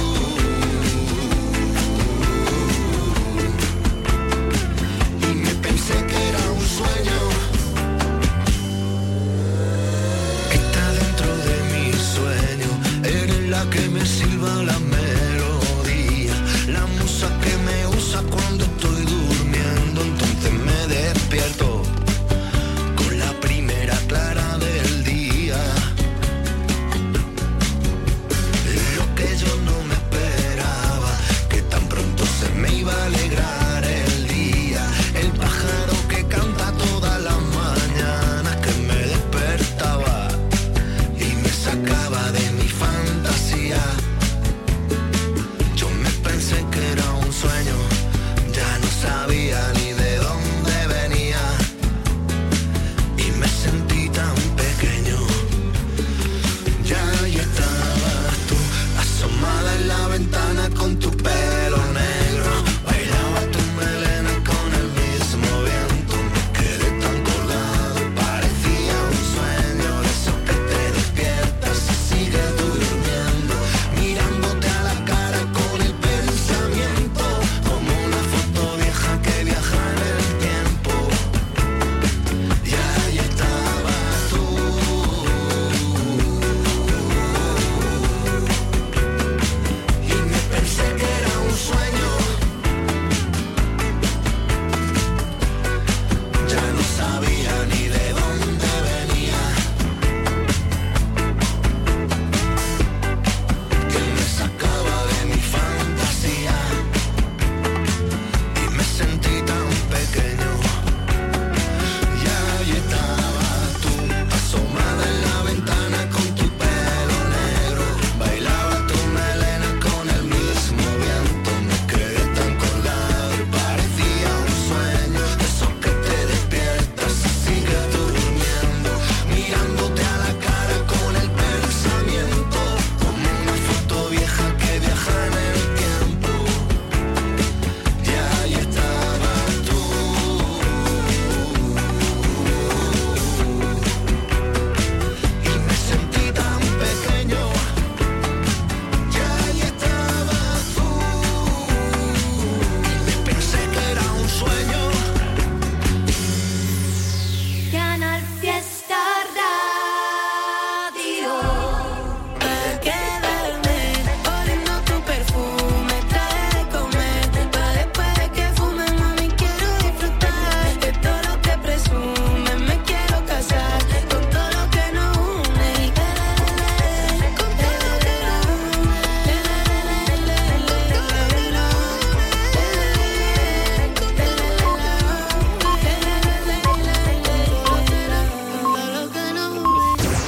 Y me pensé que era un sueño. Está dentro de mi sueño. Eres la que me silba la melodía, la musa que me usa cuando